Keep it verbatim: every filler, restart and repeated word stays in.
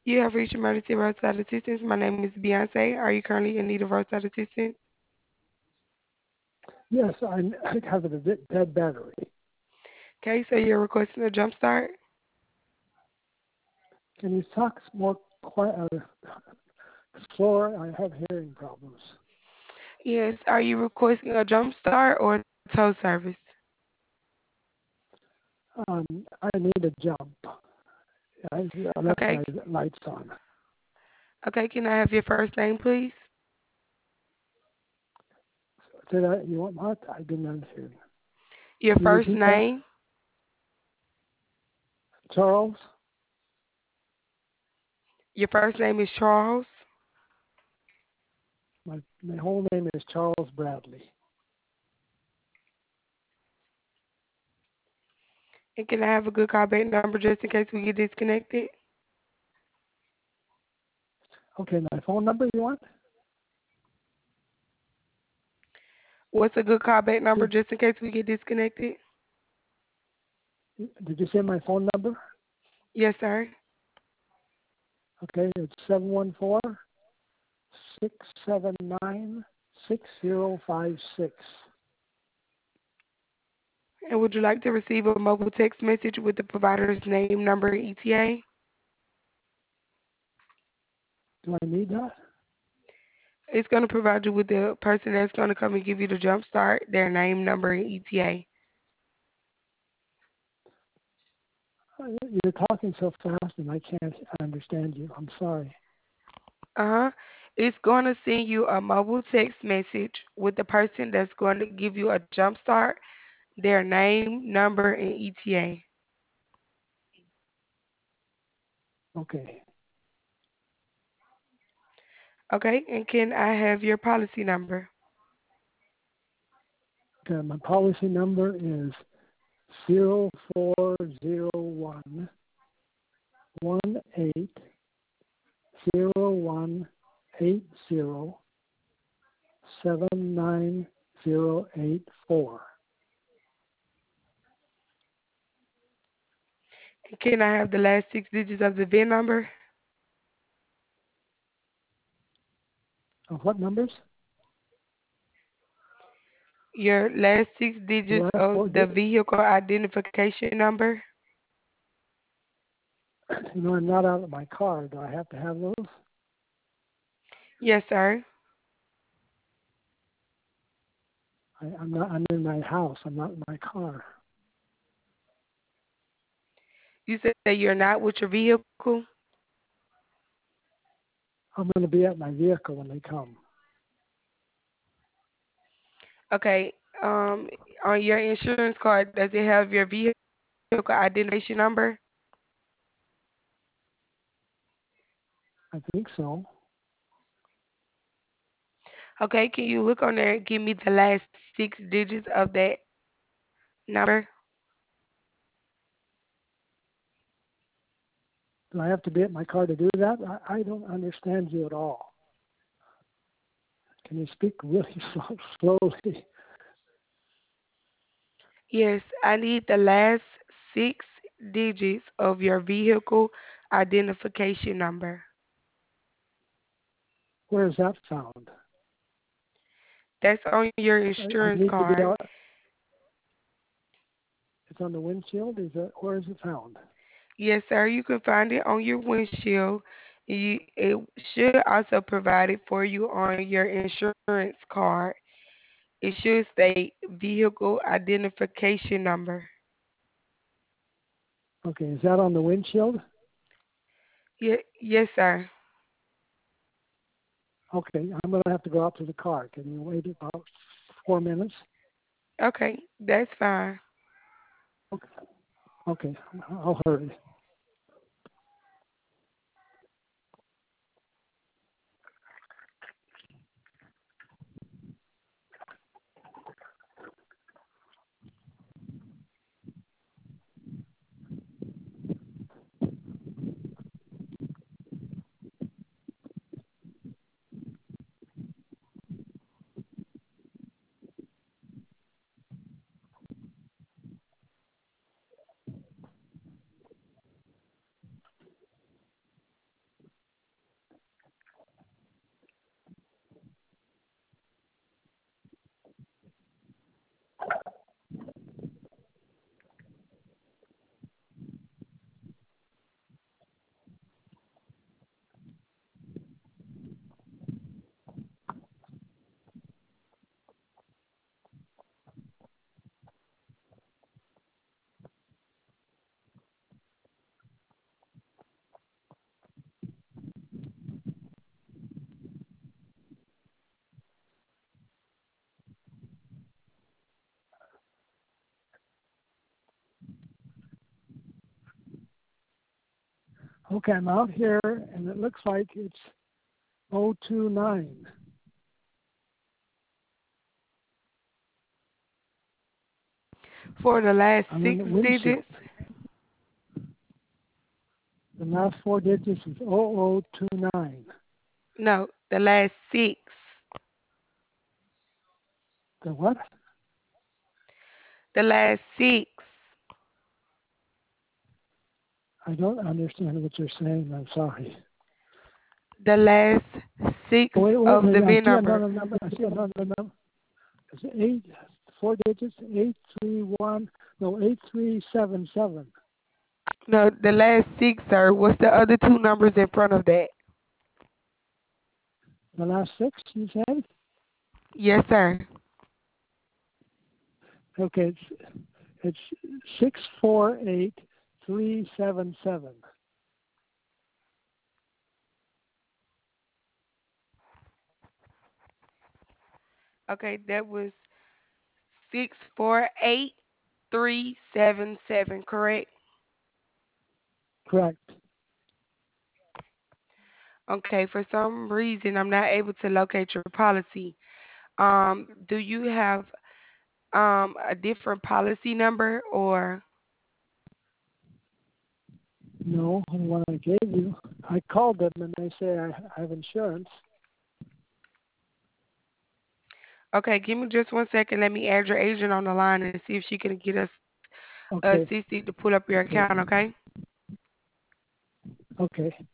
You have reached emergency roadside assistance. My name is Beyonce. Are you currently in need of roadside assistance? Yes, I have a de- dead battery. Okay, so you're requesting a jump start? Can you talk more quiet, uh, slower? I have hearing problems. Yes. Are you requesting a jump start or tow service? Um, I need a jump. I, I left Okay. my lights on. Okay, can I have your first name, please? Did I? You want what? I didn't understand. Your Can you first repeat that? name? Charles. Your first name is Charles. My my whole name is Charles Bradley. And can I have a good callback number just in case we get disconnected? Okay, my phone number you want? What's a good callback number Did, just in case we get disconnected? did you say my phone number? Yes, sir. Okay, it's seven one four six seven nine six zero five six. And would you like to receive a mobile text message with the provider's name, number, and E T A? Do I need that? It's going to provide you with the person that's going to come and give you the jump start, their name, number, and E T A. Uh, You're talking so fast and I can't understand you. I'm sorry. Uh-huh. It's going to send you a mobile text message with the person that's going to give you a jump start, their name, number, and E T A. Okay. Okay, and can I have your policy number? Okay, my policy number is zero four zero one one eight zero one eight zero seven nine zero eight four. And can I have the last six digits of the V I N number? Uh, what numbers? Your last six The digits last of four. the Di- vehicle identification number? you know, I'm not out of my car. Do I have to have those? Yes, sir. I, I'm not. I'm in my house. I'm not in my car. You said that you're not with your vehicle? I'm going to be at my vehicle when they come. Okay. Um, on your insurance card, does it have your vehicle identification number? I think so. Okay, can you look on there and give me the last six digits of that number? Do I have to be at my car to do that? I, I don't understand you at all. Can you speak really slow, slowly? Yes, I need the last six digits of your vehicle identification number. Where is that found? That's on your I, I insurance need to be card. out. It's on the windshield. Is that where is it found? Yes, sir. You can find it on your windshield. You, it should also provide it for you on your insurance card. It should state vehicle identification number. Okay, is that on the windshield? Ye- yes, sir. Okay, I'm going to have to go out to the car. Can you wait about four minutes? Okay, that's fine. Okay, okay, I'll hurry. Okay, I'm out here, and it looks like it's oh two nine. For the last I'm in six the windshield. digits? The last four digits is oh oh two nine. No, the last six. The what? The last six. I don't understand what you're saying. I'm sorry. The last six Oh, wait, wait, of the wait. I V I N see number. another number. I see another number. It's eight, four digits, eight three one. No, eight three seven seven. No, the last six, sir. What's the other two numbers in front of that? The last six, you said? Yes, sir. Okay, it's it's six four eight three seven seven. Okay, that was six four eight three seven seven, correct? Correct. Okay, for some reason I'm not able to locate your policy. Um, do you have um a different policy number or No, the one I gave you. I called them and they say I have insurance. okay, give me just one second. Let me add your agent on the line and see if she can get us Okay, assisted to pull up your okay, account, okay? okay.